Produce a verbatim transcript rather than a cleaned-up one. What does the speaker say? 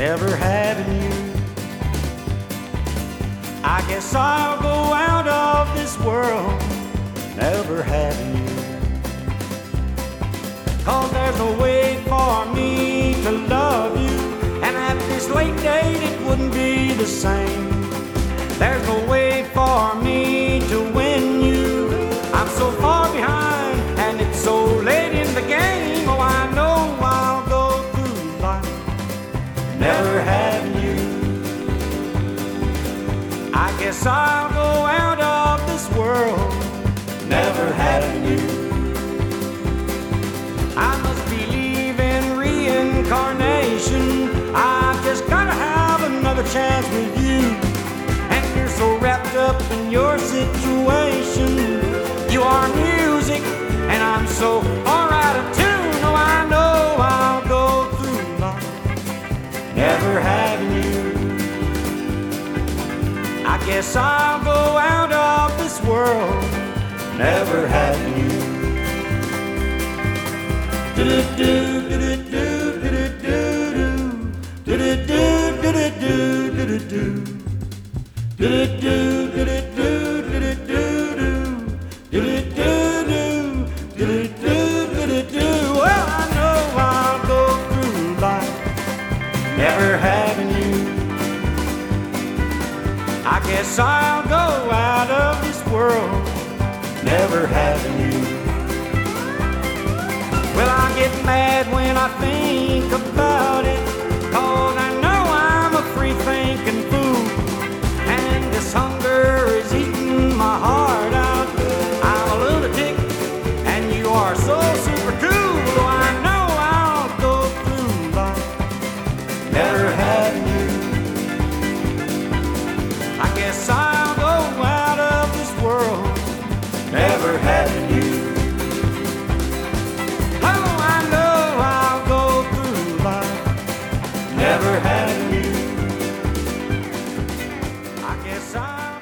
never having you. I guess I'll go out of this world never having you. 'Cause there's no way for me to love you, and at this late date it wouldn't be the same. There's no way for me to win you. I'm so far behind and it's so late in the game. Oh, I know I'll go through life never having you. I guess I'll go out of this world never having you. I must believe in reincarnation. I've just gotta have another chance with you. And you're so wrapped up in your situation. You are music and I'm so all out of tune. Oh, I know I'll go through life never having you. I guess I'll go out of this world never having you. Do-do-do, do-do-do, do-do-do, do-do-do, do-do-do, do-do-do, do-do-do, do-do-do, do-do-do, do-do-do, do-do-do. Well, I know I'll go through life never having you. I guess I'll go out of this world never having you. Well, I get mad when I think about it, 'cause I know I'm a free-thinking fool, and this hunger is eating my heart out. I'm a lunatic, and you are so super cool. Oh, I know I'll go through life never having you. I guess I'll go out of this world never having you. Never having you. I guess I